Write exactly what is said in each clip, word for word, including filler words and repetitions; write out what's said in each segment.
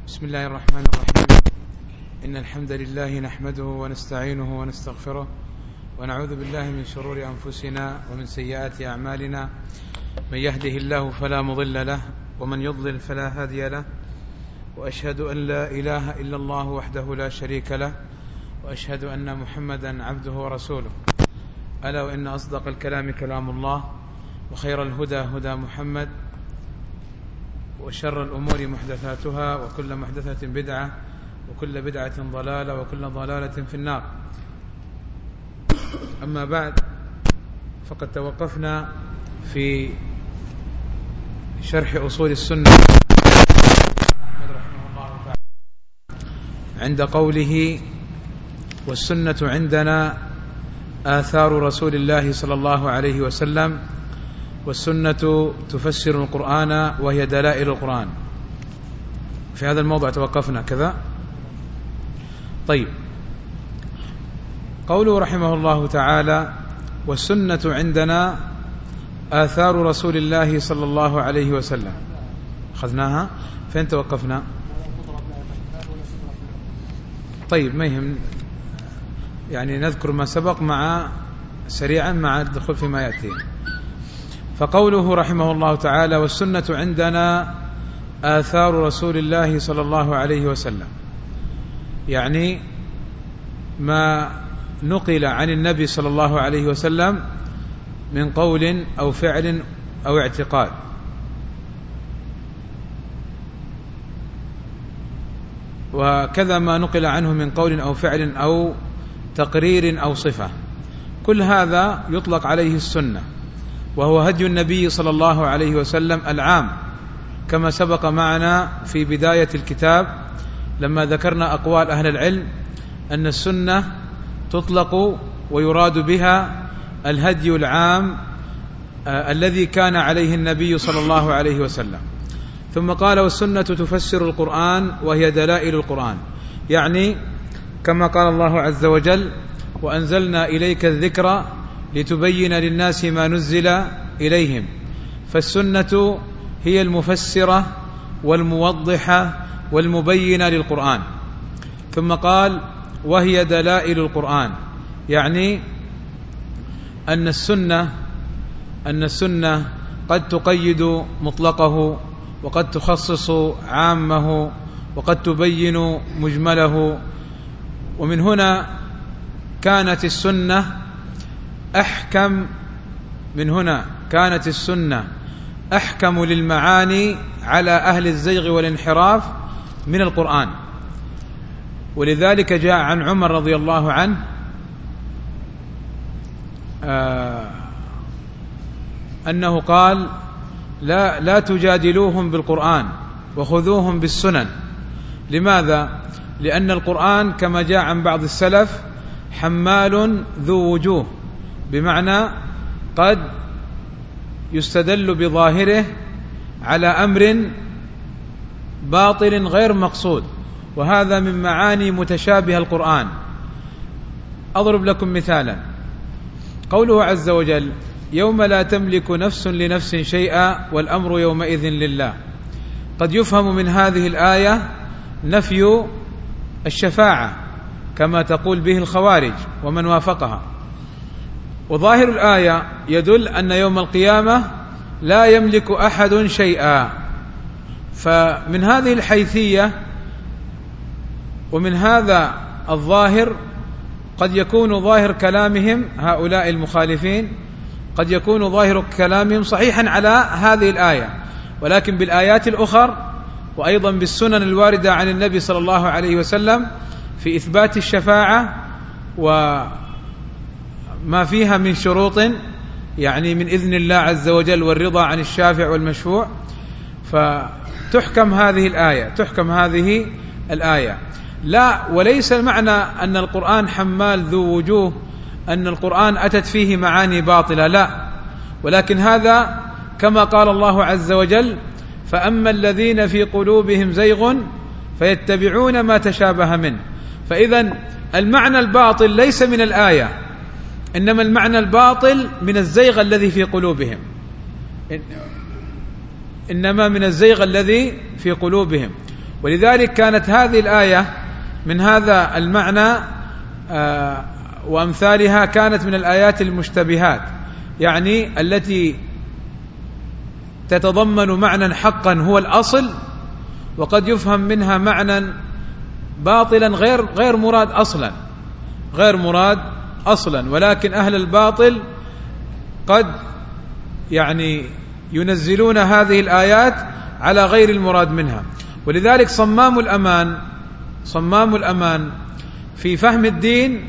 بسم الله الرحمن الرحيم. إن الحمد لله نحمده ونستعينه ونستغفره ونعوذ بالله من شرور أنفسنا ومن سيئات أعمالنا. من يهده الله فلا مضل له ومن يضلل فلا هادي له، وأشهد أن لا إله إلا الله وحده لا شريك له، وأشهد أن محمدا عبده ورسوله. ألا وإن أصدق الكلام كلام الله، وخير الهدى هدى محمد، وشر الأمور محدثاتها، وكل محدثة بدعة، وكل بدعة ضلالة، وكل ضلالة في النار. أما بعد، فقد توقفنا في شرح أصول السنة عند قوله: والسنة عندنا آثار رسول الله صلى الله عليه وسلم، والسنة تفسر القرآن وهي دلائل القرآن. في هذا الموضوع توقفنا كذا. طيب، قوله رحمه الله تعالى: والسنة عندنا آثار رسول الله صلى الله عليه وسلم. أخذناها فين توقفنا؟ طيب، ما يهم، يعني نذكر ما سبق مع سريعا مع الدخول فيما يأتي. فقوله رحمه الله تعالى: والسنة عندنا آثار رسول الله صلى الله عليه وسلم، يعني ما نقل عن النبي صلى الله عليه وسلم من قول أو فعل أو اعتقاد. وكذا ما نقل عنه من قول أو فعل أو تقرير أو صفة، كل هذا يطلق عليه السنة، وهو هدي النبي صلى الله عليه وسلم العام، كما سبق معنا في بداية الكتاب لما ذكرنا أقوال أهل العلم أن السنة تطلق ويراد بها الهدي العام آه الذي كان عليه النبي صلى الله عليه وسلم. ثم قال: والسنة تفسر القرآن وهي دلائل القرآن، يعني كما قال الله عز وجل: وأنزلنا إليك الذكر لتبين للناس ما نزل إليهم. فالسنة هي المفسرة والموضحة والمبينة للقرآن. ثم قال: وهي دلائل القرآن، يعني أن السنة أن السنة قد تقيد مطلقه، وقد تخصص عامه، وقد تبين مجمله. ومن هنا كانت السنة أحكم من هنا كانت السنة أحكم للمعاني على أهل الزيغ والانحراف من القرآن. ولذلك جاء عن عمر رضي الله عنه آه أنه قال: لا, لا تجادلوهم بالقرآن وخذوهم بالسنن. لماذا؟ لأن القرآن كما جاء عن بعض السلف حمال ذو وجوه، بمعنى قد يستدل بظاهره على أمر باطل غير مقصود، وهذا من معاني متشابه القرآن. أضرب لكم مثالا: قوله عز وجل: يوم لا تملك نفس لنفس شيئا والأمر يومئذ لله. قد يفهم من هذه الآية نفي الشفاعة كما تقول به الخوارج ومن وافقها، وظاهر الآية يدل أن يوم القيامة لا يملك أحد شيئا. فمن هذه الحيثية ومن هذا الظاهر قد يكون ظاهر كلامهم هؤلاء المخالفين قد يكون ظاهر كلامهم صحيحا على هذه الآية، ولكن بالآيات الأخر وأيضا بالسنن الواردة عن النبي صلى الله عليه وسلم في إثبات الشفاعة وما فيها من شروط، يعني من إذن الله عز وجل والرضا عن الشافع والمشفوع، فتحكم هذه الآية تحكم هذه الآية لا، وليس المعنى أن القرآن حمال ذو وجوه أن القرآن أتت فيه معاني باطلة، لا، ولكن هذا كما قال الله عز وجل: فأما الذين في قلوبهم زيغ فيتبعون ما تشابه منه. فإذا المعنى الباطل ليس من الآية، إنما المعنى الباطل من الزيغ الذي في قلوبهم، إنما من الزيغ الذي في قلوبهم. ولذلك كانت هذه الآية من هذا المعنى آه وأمثالها كانت من الآيات المشتبهات، يعني التي تتضمن معنى حقا هو الأصل، وقد يفهم منها معنى باطلا غير غير مراد أصلا غير مراد أصلا ولكن أهل الباطل قد يعني ينزلون هذه الآيات على غير المراد منها. ولذلك صمام الأمان صمام الأمان في فهم الدين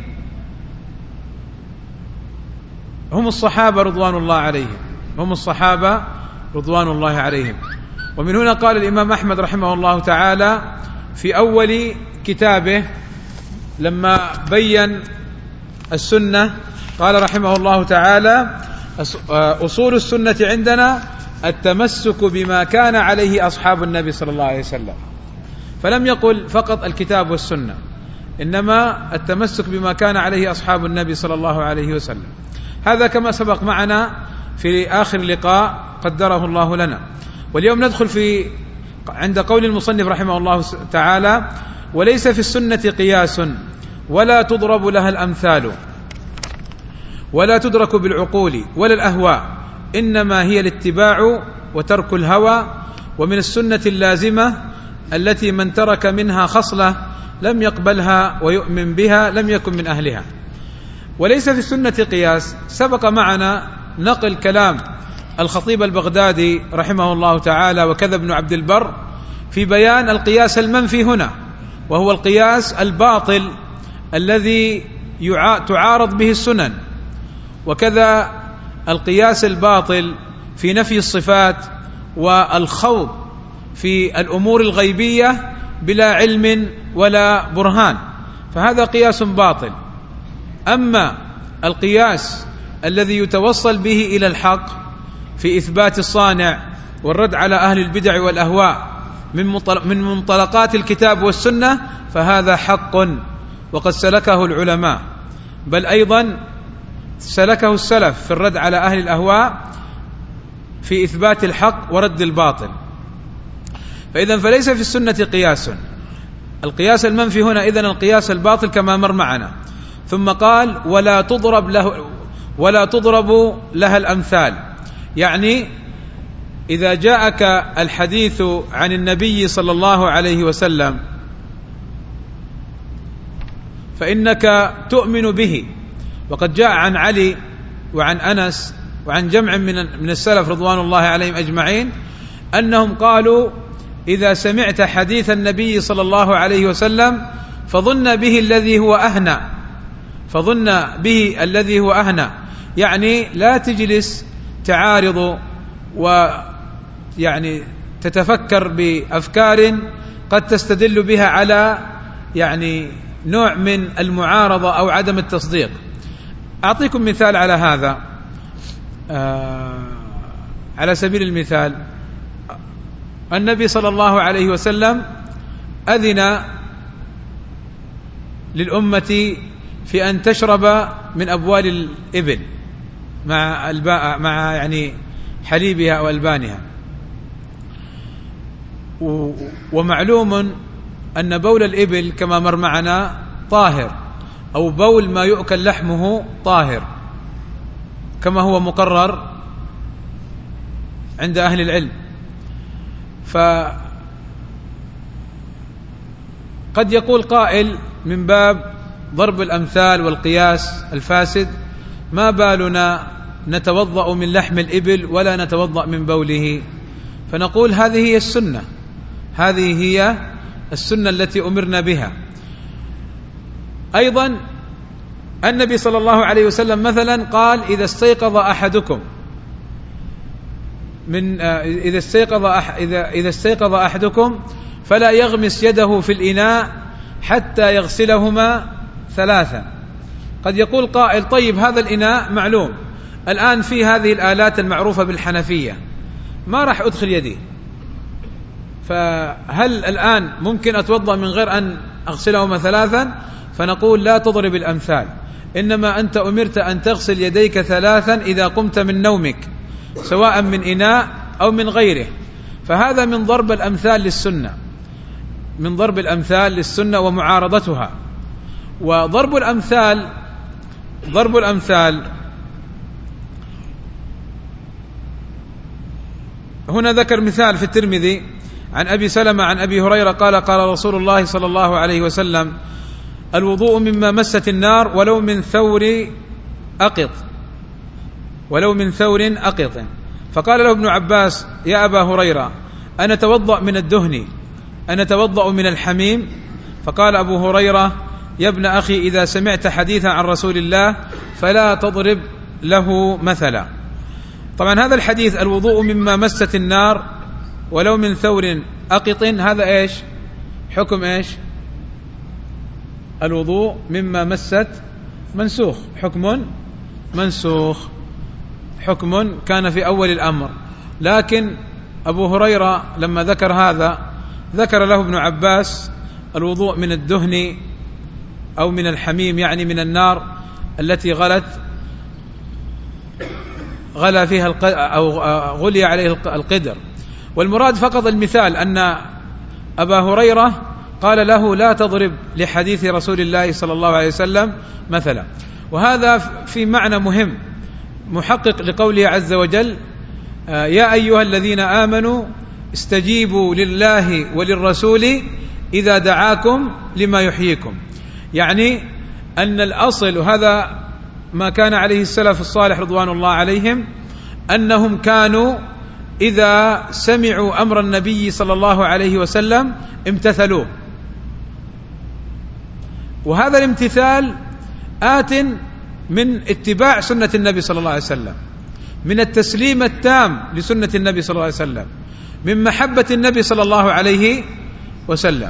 هم الصحابة رضوان الله عليهم هم الصحابة رضوان الله عليهم. ومن هنا قال الإمام أحمد رحمه الله تعالى في أول كتابه لما بين السنة قال رحمه الله تعالى: أصول السنة عندنا التمسك بما كان عليه أصحاب النبي صلى الله عليه وسلم. فلم يقل فقط الكتاب والسنة، إنما التمسك بما كان عليه أصحاب النبي صلى الله عليه وسلم. هذا كما سبق معنا في آخر لقاء قدره الله لنا. واليوم ندخل في عند قول المصنف رحمه الله تعالى: وليس في السنة قياس ولا تضرب لها الأمثال ولا تدرك بالعقول ولا الأهواء، إنما هي الاتباع وترك الهوى. ومن السنة اللازمة التي من ترك منها خصلة لم يقبلها ويؤمن بها لم يكن من أهلها. وليس في السنة قياس، سبق معنا نقل كلام الخطيب البغدادي رحمه الله تعالى وكذا ابن عبد البر في بيان القياس المنفي هنا، وهو القياس الباطل الذي تعارض به السنن، وكذا القياس الباطل في نفي الصفات والخوض في الأمور الغيبية بلا علم ولا برهان، فهذا قياس باطل. أما القياس الذي يتوصل به إلى الحق في إثبات الصانع والرد على أهل البدع والأهواء من منطلقات الكتاب والسنة فهذا حق، وقد سلكه العلماء، بل أيضا سلكه السلف في الرد على أهل الأهواء في إثبات الحق ورد الباطل. فإذا فليس في السنة قياس. القياس المنفي هنا إذن القياس الباطل كما مر معنا. ثم قال: ولا تضرب له ولا تضرب لها الأمثال، يعني إذا جاءك الحديث عن النبي صلى الله عليه وسلم فإنك تؤمن به. وقد جاء عن علي وعن أنس وعن جمع من من السلف رضوان الله عليهم أجمعين أنهم قالوا: إذا سمعت حديث النبي صلى الله عليه وسلم فظن به الذي هو أهنى فظن به الذي هو أهنى يعني لا تجلس تعارض ويعني تتفكر بأفكار قد تستدل بها على يعني نوع من المعارضة أو عدم التصديق. أعطيكم مثال على هذا. آه على سبيل المثال، النبي صلى الله عليه وسلم أذن للأمة في أن تشرب من أبوال الإبل مع الباء مع يعني حليبها أو ألبانها. ومعلوم أن بول الإبل كما مر معنا طاهر، أو بول ما يؤكل لحمه طاهر كما هو مقرر عند أهل العلم. فقد يقول قائل من باب ضرب الأمثال والقياس الفاسد: ما بالنا نتوضأ من لحم الإبل ولا نتوضأ من بوله؟ فنقول هذه هي السنة، هذه هي السنة التي أمرنا بها. أيضا النبي صلى الله عليه وسلم مثلا قال: إذا استيقظ أحدكم من إذا استيقظ أح إذا إذا استيقظ أحدكم فلا يغمس يده في الإناء حتى يغسلهما ثلاثا. قد يقول قائل: طيب هذا الإناء معلوم الآن في هذه الآلات المعروفة بالحنفية، ما راح أدخل يدي، فهل الآن ممكن أتوضأ من غير أن أغسلهما ثلاثا؟ فنقول: لا تضرب الأمثال، إنما أنت أمرت أن تغسل يديك ثلاثا إذا قمت من نومك، سواء من إناء أو من غيره. فهذا من ضرب الأمثال للسنة. من ضرب الأمثال للسنة ومعارضتها. وضرب الأمثال ضرب الأمثال هنا ذكر مثال في الترمذي عن أبي سلمة عن أبي هريرة قال قال رسول الله صلى الله عليه وسلم: الوضوء مما مست النار ولو من ثور أقط ولو من ثور أقط. فقال له ابن عباس: يا أبا هريرة، أنا توضأ من الدهن أنا توضأ من الحميم؟ فقال أبو هريرة: يا ابن أخي، إذا سمعت حديثا عن رسول الله فلا تضرب له مثلا. طبعا هذا الحديث الوضوء مما مست النار ولو من ثور أقط، هذا إيش حكم إيش الوضوء مما مست؟ منسوخ، حكم منسوخ، حكم كان في أول الأمر. لكن أبو هريرة لما ذكر هذا ذكر له ابن عباس الوضوء من الدهن أو من الحميم، يعني من النار التي غلت غلى فيها أو غلي عليه القدر. والمراد فقط المثال أن أبا هريرة قال له: لا تضرب لحديث رسول الله صلى الله عليه وسلم مثلا. وهذا في معنى مهم محقق لقوله عز وجل: يا أيها الذين آمنوا استجيبوا لله وللرسول إذا دعاكم لما يحييكم. يعني أن الأصل، وهذا ما كان عليه السلف الصالح رضوان الله عليهم، أنهم كانوا إذا سمعوا أمر النبي صلى الله عليه وسلم امتثلوه. وهذا الامتثال آت من اتباع سنة النبي صلى الله عليه وسلم، من التسليم التام لسنة النبي صلى الله عليه وسلم، من محبة النبي صلى الله عليه وسلم.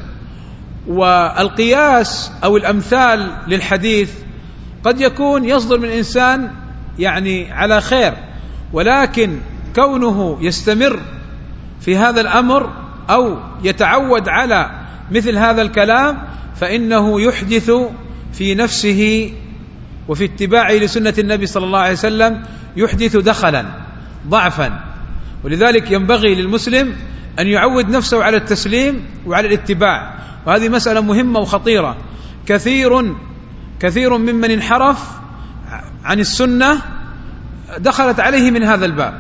والقياس أو الأمثال للحديث قد يكون يصدر من إنسان يعني على خير، ولكن كونه يستمر في هذا الأمر أو يتعود على مثل هذا الكلام فإنه يحدث في نفسه وفي اتباعه لسنة النبي صلى الله عليه وسلم يحدث دخلا ضعفا. ولذلك ينبغي للمسلم أن يعود نفسه على التسليم وعلى الاتباع، وهذه مسألة مهمة وخطيرة. كثير كثير ممن انحرف عن السنة دخلت عليه من هذا الباب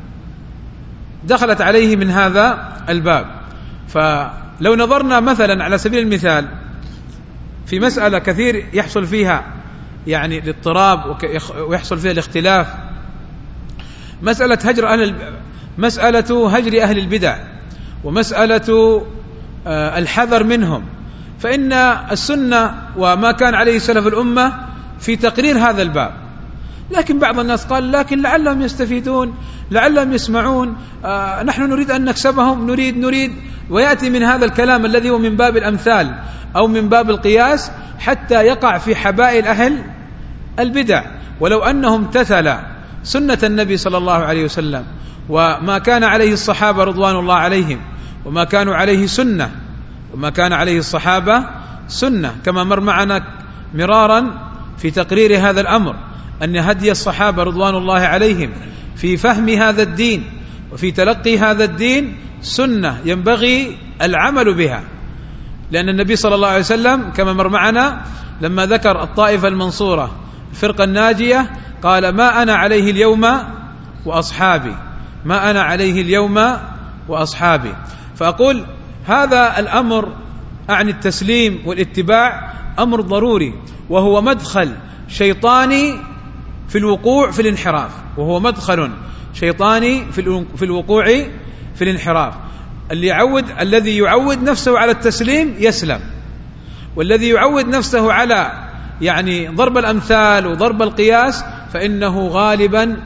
دخلت عليه من هذا الباب فلو نظرنا مثلا على سبيل المثال في مسألة كثير يحصل فيها يعني الاضطراب ويحصل فيها الاختلاف، مسألة هجر أهل مسألة هجر أهل البدع ومسألة الحذر منهم. فإن السنة وما كان عليه سلف الأمة في تقرير هذا الباب، لكن بعض الناس قال لكن لعلهم يستفيدون، لعلهم يسمعون، آه نحن نريد أن نكسبهم، نريد نريد ويأتي من هذا الكلام الذي هو من باب الأمثال أو من باب القياس حتى يقع في حبائل أهل البدع. ولو أنهم امتثل سنة النبي صلى الله عليه وسلم وما كان عليه الصحابة رضوان الله عليهم وما كانوا عليه سنة وما كان عليه الصحابة سنة، كما مر معنا مرارا في تقرير هذا الأمر أن هدي الصحابة رضوان الله عليهم في فهم هذا الدين وفي تلقي هذا الدين سنة ينبغي العمل بها، لأن النبي صلى الله عليه وسلم كما مر معنا لما ذكر الطائفة المنصورة الفرقة الناجية قال: ما أنا عليه اليوم وأصحابي ما أنا عليه اليوم وأصحابي. فأقول هذا الأمر عن التسليم والاتباع أمر ضروري، وهو مدخل شيطاني في الوقوع في الانحراف وهو مدخل شيطاني في الوقوع في الانحراف. اللي يعود الذي يعود نفسه على التسليم يسلم، والذي يعود نفسه على يعني ضرب الأمثال وضرب القياس فإنه غالبا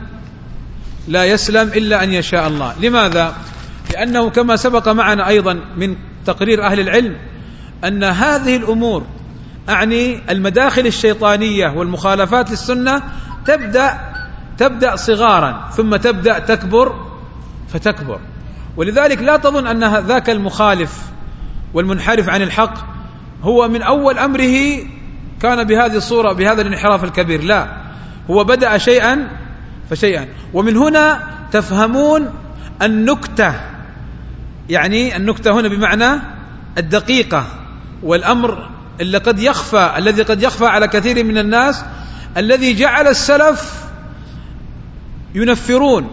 لا يسلم إلا أن يشاء الله. لماذا؟ لأنه كما سبق معنا أيضا من تقرير أهل العلم أن هذه الأمور أعني المداخل الشيطانية والمخالفات للسنة تبدأ تبدأ صغارا ثم تبدأ تكبر فتكبر. ولذلك لا تظن أن ذاك المخالف والمنحرف عن الحق هو من أول أمره كان بهذه الصورة بهذا الانحراف الكبير، لا، هو بدأ شيئا فشيئا. ومن هنا تفهمون النكتة، يعني النكتة هنا بمعنى الدقيقة والأمر اللي قد يخفى الذي قد يخفى على كثير من الناس، الذي جعل السلف ينفرون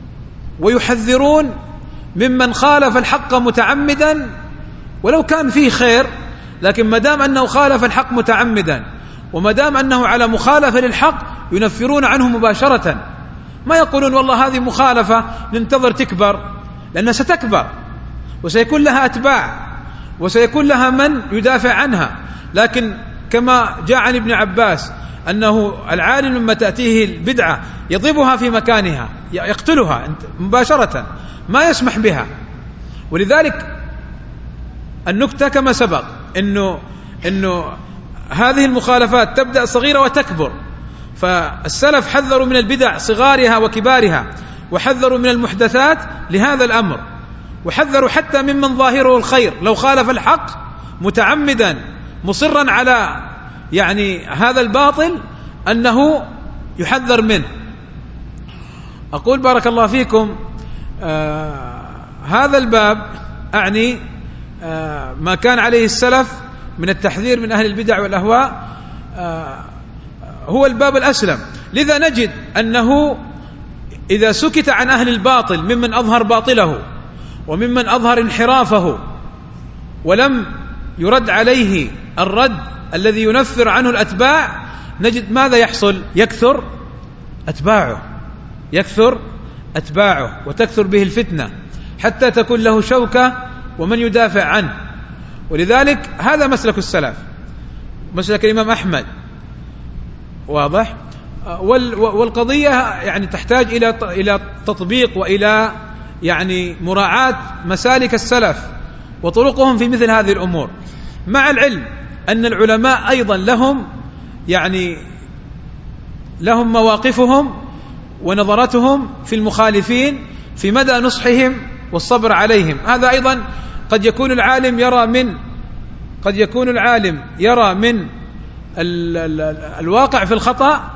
ويحذرون ممن خالف الحق متعمدا ولو كان فيه خير، لكن ما دام أنه خالف الحق متعمدا وما دام أنه على مخالفة للحق ينفرون عنه مباشرة. ما يقولون والله هذه مخالفة ننتظر تكبر، لأنها ستكبر وسيكون لها أتباع وسيكون لها من يدافع عنها. لكن كما جاء عن ابن عباس أنه العالم لما تأتيه البدعة يضربها في مكانها، يقتلها مباشرة، ما يسمح بها. ولذلك النكتة كما سبق إنه إنه هذه المخالفات تبدأ صغيرة وتكبر، فالسلف حذروا من البدع صغارها وكبارها، وحذروا من المحدثات لهذا الأمر، وحذروا حتى ممن ظاهره الخير لو خالف الحق متعمدا مصرا على يعني هذا الباطل أنه يحذر منه. أقول بارك الله فيكم آه هذا الباب أعني آه ما كان عليه السلف من التحذير من أهل البدع والأهواء آه هو الباب الأسلم. لذا نجد أنه إذا سكت عن أهل الباطل ممن أظهر باطله وممن أظهر انحرافه ولم يرد عليه الرد الذي ينفر عنه الأتباع، نجد ماذا يحصل؟ يكثر أتباعه يكثر أتباعه وتكثر به الفتنة حتى تكون له شوكة ومن يدافع عنه. ولذلك هذا مسلك السلف، مسلك الإمام أحمد، واضح. والقضية يعني تحتاج إلى إلى تطبيق وإلى يعني مراعاة مسالك السلف وطرقهم في مثل هذه الأمور، مع العلم أن العلماء أيضا لهم يعني لهم مواقفهم ونظرتهم في المخالفين في مدى نصحهم والصبر عليهم. هذا أيضا قد يكون العالم يرى من قد يكون العالم يرى من ال ال الواقع في الخطأ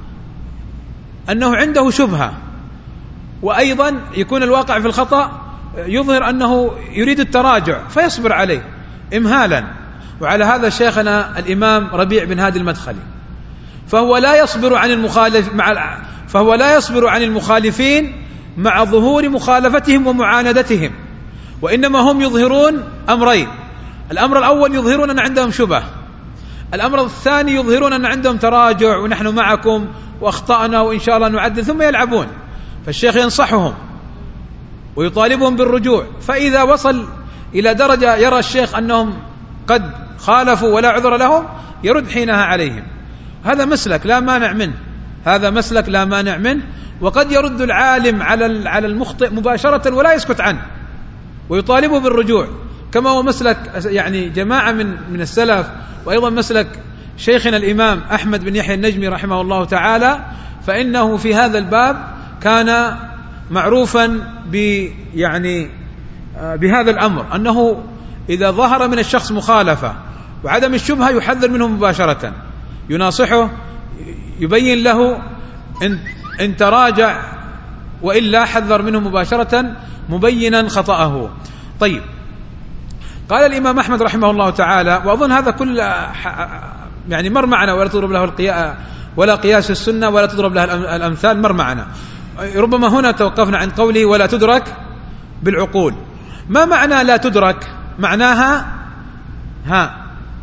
أنه عنده شبهة، وأيضا يكون الواقع في الخطأ يظهر أنه يريد التراجع فيصبر عليه إمهالا. وعلى هذا شيخنا الإمام ربيع بن هادي المدخلي، فهو لا يصبر عن المخالف مع فهو لا يصبر عن المخالفين مع ظهور مخالفتهم ومعاندتهم، وإنما هم يظهرون أمرين: الأمر الأول يظهرون أن عندهم شبه، الأمر الثاني يظهرون أن عندهم تراجع ونحن معكم وأخطأنا وإن شاء الله نعدل، ثم يلعبون. فالشيخ ينصحهم ويطالبهم بالرجوع، فإذا وصل إلى درجة يرى الشيخ أنهم قد خالفوا ولا عذر لهم يرد حينها عليهم. هذا مسلك لا مانع منه هذا مسلك لا مانع منه وقد يرد العالم على على المخطئ مباشرة ولا يسكت عنه ويطالبه بالرجوع، كما هو مسلك يعني جماعة من من السلف، وأيضا مسلك شيخنا الإمام أحمد بن يحيى النجمي رحمه الله تعالى. فإنه في هذا الباب كان معروفا ب يعني بهذا الأمر، أنه إذا ظهر من الشخص مخالفة وعدم الشبهة يحذر منه مباشرة، يناصحه، يبين له إن, إن تراجع، وإلا حذر منه مباشرة مبينا خطأه. طيب، قال الإمام أحمد رحمه الله تعالى، وأظن هذا كل يعني مر معنا ولا تضرب له القياس ولا قياس السنة ولا تضرب له الأمثال، مر معنا. ربما هنا توقفنا عن قوله ولا تدرك بالعقول. ما معنى لا تدرك؟ معناها ها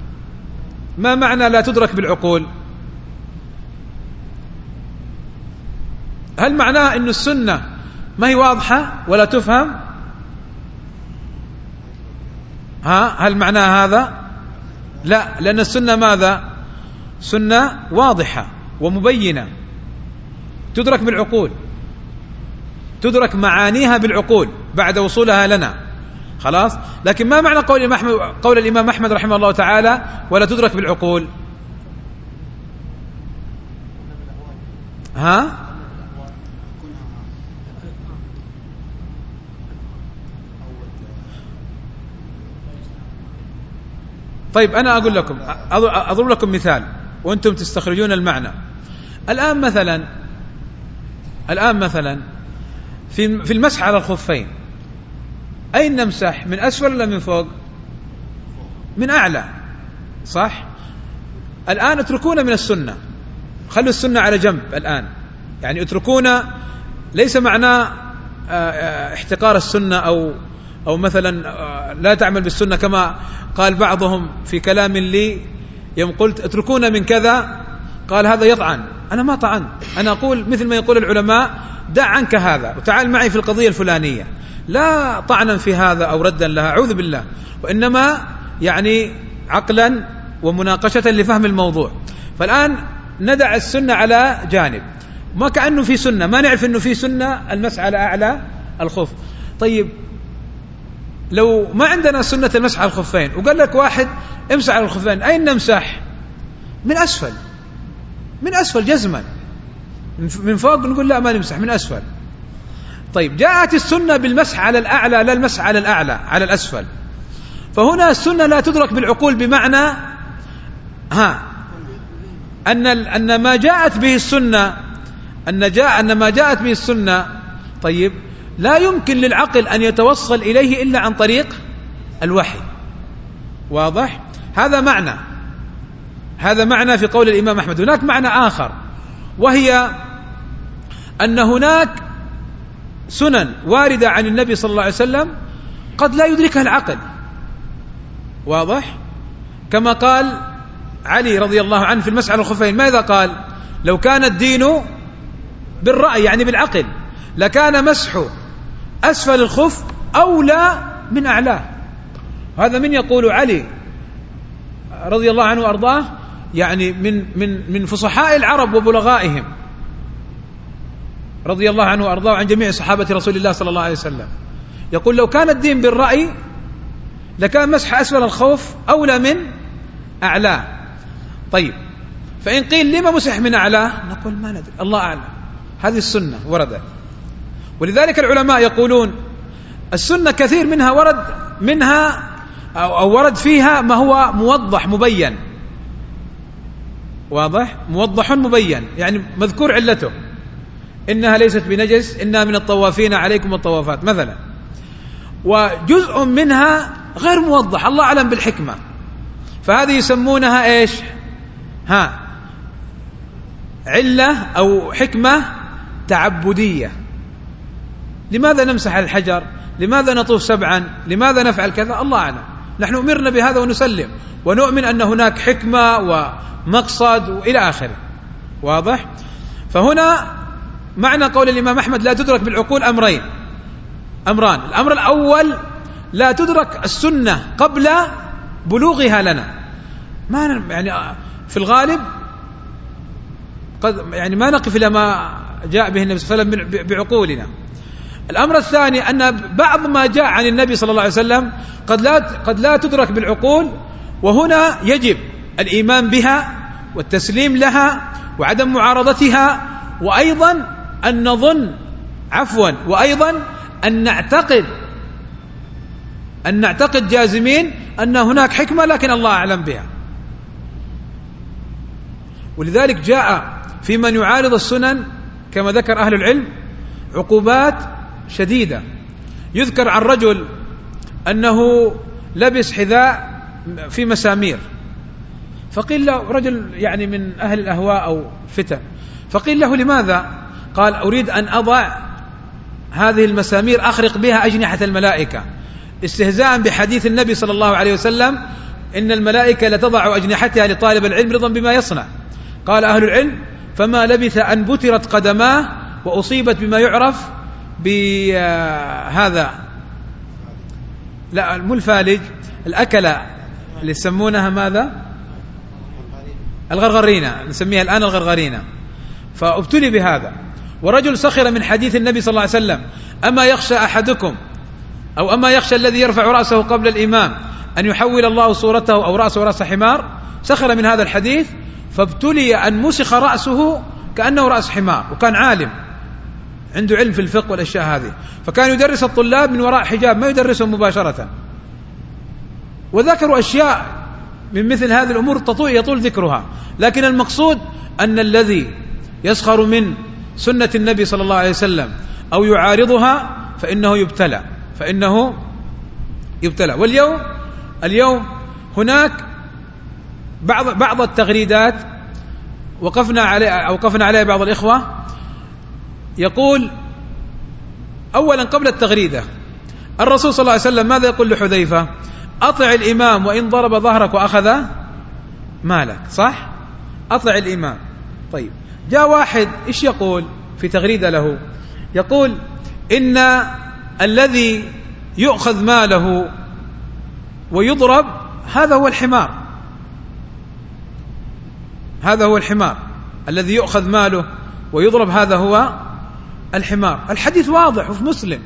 ما معنى لا تدرك بالعقول؟ هل معناها أن السنة ما هي واضحة ولا تفهم؟ ها هل معناها هذا؟ لا، لأن السنة ماذا؟ سنة واضحة ومبينة تدرك بالعقول، تدرك معانيها بالعقول بعد وصولها لنا، خلاص. لكن ما معنى قول الإمام أحمد, قول الإمام أحمد رحمه الله تعالى ولا تدرك بالعقول؟ ها طيب، أنا أقول لكم، أضرب لكم مثال وأنتم تستخرجون المعنى. الآن مثلا الآن مثلا في في المسح على الخفين، أين نمسح؟ من أسفل ولا من فوق؟ من أعلى، صح؟ الآن اتركونا من السنة، خلوا السنة على جنب الآن، يعني اتركونا، ليس معناه احتقار السنة أو أو مثلا لا تعمل بالسنة كما قال بعضهم في كلام لي يوم قلت اتركونا من كذا، قال هذا يطعن. أنا ما طعن، أنا أقول مثل ما يقول العلماء دع عنك هذا وتعال معي في القضية الفلانية، لا طعنا في هذا أو ردا لها، أعوذ بالله، وإنما يعني عقلا ومناقشة لفهم الموضوع. فالآن ندع السنة على جانب، ما كأنه في سنة، ما نعرف أنه في سنة المسح على أعلى الخف. طيب لو ما عندنا سنة المسح على الخفين وقال لك واحد امسح على الخفين، أين نمسح؟ من أسفل، من أسفل جزما، من فوق نقول لا ما نمسح، من أسفل. طيب جاءت السنة بالمسح على الأعلى لا المسح على الأعلى على الأسفل، فهنا السنة لا تدرك بالعقول، بمعنى ها أن أن ما جاءت به السنة أن جاء أن ما جاءت به السنة طيب لا يمكن للعقل أن يتوصل إليه إلا عن طريق الوحي. واضح؟ هذا معنى، هذا معنى في قول الإمام أحمد. هناك معنى آخر، وهي أن هناك سنن واردة عن النبي صلى الله عليه وسلم قد لا يدركها العقل. واضح؟ كما قال علي رضي الله عنه في المسح على الخفين، ماذا قال؟ لو كان الدين بالرأي يعني بالعقل لكان مسح أسفل الخف أولى من أعلاه. هذا من يقول علي رضي الله عنه وأرضاه، يعني من من من فصحاء العرب وبلغائهم رضي الله عنه وأرضاه عن جميع صحابة رسول الله صلى الله عليه وسلم، يقول لو كان الدين بالرأي لكان مسح أسفل الخوف أولى من أعلاه. طيب فإن قيل لما مسح من أعلاه؟ نقول ما ندري، الله أعلم، هذه السنة وردت. ولذلك العلماء يقولون السنة كثير منها ورد منها أو ورد فيها ما هو موضح مبين، واضح موضح مبين، يعني مذكور علته، إنها ليست بنجس، إنها من الطوافين عليكم الطوافات مثلا، وجزء منها غير موضح، الله أعلم بالحكمة، فهذه يسمونها إيش؟ ها علة أو حكمة تعبدية. لماذا نمسح الحجر؟ لماذا نطوف سبعا؟ لماذا نفعل كذا؟ الله أعلم، نحن أمرنا بهذا ونسلم ونؤمن أن هناك حكمة ومقصد وإلى آخره. واضح؟ فهنا معنى قول الإمام أحمد لا تدرك بالعقول أمرين أمران الأمر الأول لا تدرك السنة قبل بلوغها لنا، ما يعني في الغالب قد يعني ما نقف إلى ما جاء به النبي صلى الله عليه وسلم بعقولنا. الأمر الثاني أن بعض ما جاء عن النبي صلى الله عليه وسلم قد لا قد لا تدرك بالعقول، وهنا يجب الإيمان بها والتسليم لها وعدم معارضتها، وأيضا أن نظن عفوا وأيضا أن نعتقد أن نعتقد جازمين أن هناك حكمة لكن الله أعلم بها. ولذلك جاء في من يعارض السنن كما ذكر أهل العلم عقوبات شديدة. يذكر عن رجل أنه لبس حذاء في مسامير، فقيل له رجل يعني من أهل الأهواء أو فتن، فقيل له لماذا؟ قال أريد أن أضع هذه المسامير أخرق بها أجنحة الملائكة، استهزاء بحديث النبي صلى الله عليه وسلم إن الملائكة لتضع أجنحتها لطالب العلم رضا بما يصنع. قال أهل العلم فما لبث أن بترت قدماه وأصيبت بما يعرف بهذا لا مو الفالج، الأكلة اللي يسمونها ماذا؟ الغرغرينة، نسميها الآن الغرغرينة. فابتلي بهذا. ورجل سخر من حديث النبي صلى الله عليه وسلم أما يخشى أحدكم أو أما يخشى الذي يرفع رأسه قبل الإمام أن يحول الله صورته أو رأسه رأس حمار، سخر من هذا الحديث فابتلي أن مسخ رأسه كأنه رأس حمار، وكان عالم عنده علم في الفقه والأشياء هذه، فكان يدرس الطلاب من وراء حجاب ما يدرسهم مباشرة. وذكروا أشياء من مثل هذه الأمور تطول يطول ذكرها، لكن المقصود أن الذي يسخر من سنة النبي صلى الله عليه وسلم أو يعارضها فإنه يبتلى فإنه يبتلى واليوم اليوم هناك بعض بعض التغريدات وقفنا عليه وقفنا عليها بعض الإخوة، يقول أولا قبل التغريدة الرسول صلى الله عليه وسلم ماذا يقول لحذيفة؟ أطع الإمام وإن ضرب ظهرك وأخذ مالك، صح؟ أطع الإمام. طيب جاء واحد إيش يقول في تغريدة له؟ يقول إن الذي يؤخذ ماله ويضرب هذا هو الحمار، هذا هو الحمار الذي يؤخذ ماله ويضرب، هذا هو الحمار. الحديث واضح وفي مسلم،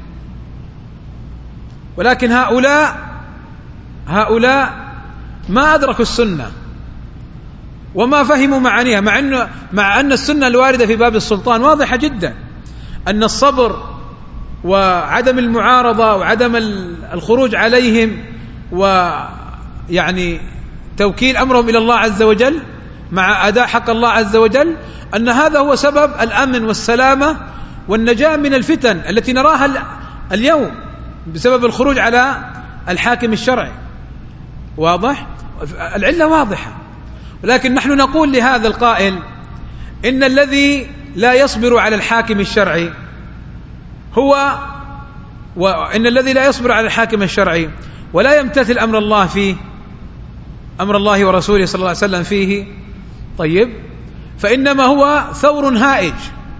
ولكن هؤلاء هؤلاء ما أدركوا السنة وما فهموا معانيها، مع أن مع أن السنة الواردة في باب السلطان واضحة جدا، أن الصبر وعدم المعارضة وعدم الخروج عليهم ويعني توكيل أمرهم إلى الله عز وجل مع أداء حق الله عز وجل، أن هذا هو سبب الأمن والسلامة والنجاة من الفتن التي نراها اليوم بسبب الخروج على الحاكم الشرعي. واضح؟ العلة واضحة. ولكن نحن نقول لهذا القائل إن الذي لا يصبر على الحاكم الشرعي هو وإن الذي لا يصبر على الحاكم الشرعي ولا يمتثل أمر الله فيه، أمر الله ورسوله صلى الله عليه وسلم فيه، طيب فإنما هو ثور هائج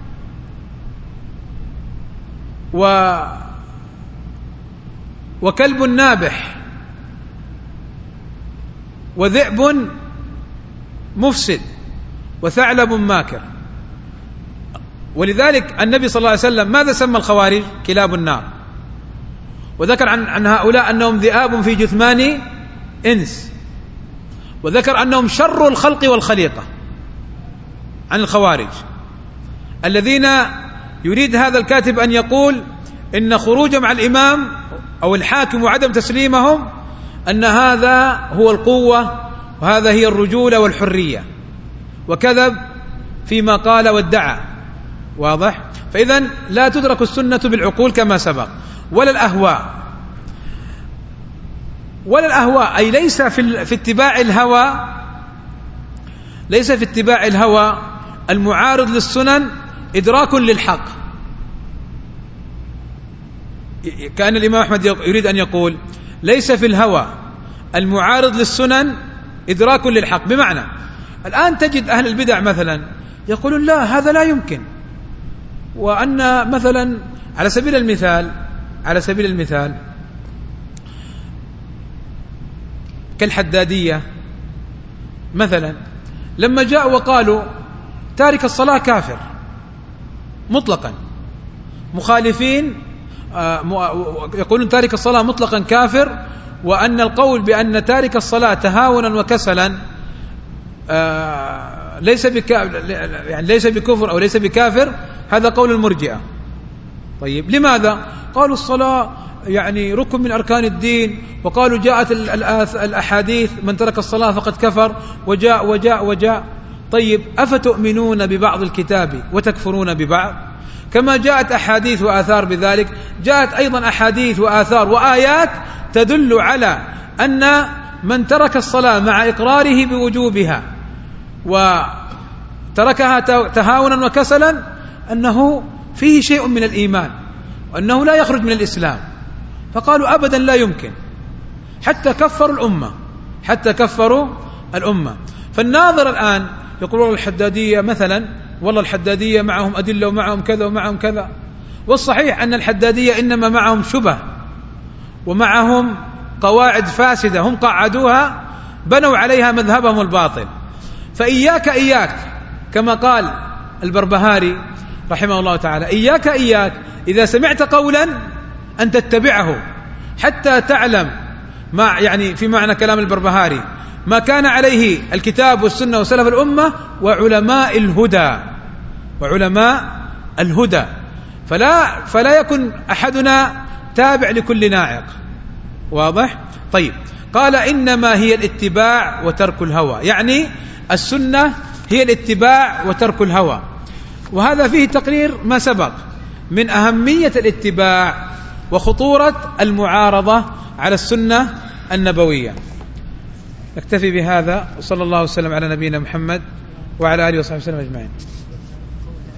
و وكلب نابح وذئب مفسد وثعلب ماكر. ولذلك النبي صلى الله عليه وسلم ماذا سمى الخوارج؟ كلاب النار، وذكر عن, عن هؤلاء أنهم ذئاب في جثمان إنس، وذكر أنهم شر الخلق والخليقة عن الخوارج الذين يريد هذا الكاتب أن يقول إن خروجهم على الإمام أو الحاكم وعدم تسليمهم أن هذا هو القوة وهذا هي الرجولة والحرية، وكذب فيما قال وادعى. واضح؟ فإذن لا تدرك السنة بالعقول كما سبق، ولا الأهواء، ولا الأهواء أي ليس في, في اتباع الهوى، ليس في اتباع الهوى المعارض للسنن إدراك للحق. كأن الإمام أحمد يريد أن يقول ليس في الهوى المعارض للسنن إدراك للحق، بمعنى الآن تجد أهل البدع مثلا يقولون لا هذا لا يمكن، وأن مثلا على سبيل المثال على سبيل المثال كالحدادية مثلا لما جاءوا وقالوا تارك الصلاة كافر مطلقا، مخالفين يقولون تارك الصلاة مطلقا كافر، وأن القول بأن تارك الصلاة تهاونا وكسلا ليس يعني ليس بكفر أو ليس بكافر، هذا قول المرجئة. طيب لماذا؟ قالوا الصلاة يعني ركن من أركان الدين، وقالوا جاءت الأحاديث من ترك الصلاة فقد كفر، وجاء وجاء وجاء. طيب أفتؤمنون ببعض الكتاب وتكفرون ببعض؟ كما جاءت أحاديث وآثار بذلك، جاءت أيضا أحاديث وآثار وآيات تدل على أن من ترك الصلاة مع إقراره بوجوبها وتركها تهاونا وكسلا أنه فيه شيء من الإيمان وأنه لا يخرج من الإسلام. فقالوا أبدا لا يمكن، حتى كفروا الأمة حتى كفروا الأمة. فالناظر الآن يقول والله الحدادية مثلا، والله الحدادية معهم أدلة ومعهم كذا ومعهم كذا، والصحيح أن الحدادية إنما معهم شبه ومعهم قواعد فاسدة هم قعدوها بنوا عليها مذهبهم الباطل. فإياك إياك كما قال البربهاري رحمه الله تعالى، إياك إياك إذا سمعت قولا أن تتبعه حتى تعلم ما يعني في معنى كلام البربهاري ما كان عليه الكتاب والسنة وسلف الأمة وعلماء الهدى وعلماء الهدى فلا فلا يكن أحدنا تابع لكل ناعق. واضح؟ طيب قال إنما هي الاتباع وترك الهوى، يعني السنة هي الاتباع وترك الهوى. وهذا فيه تقرير ما سبق من أهمية الاتباع وخطورة المعارضة على السنة النبوية. نكتفي بهذا، وصلى الله وسلم على نبينا محمد وعلى آله وصحبه وسلم أجمعين.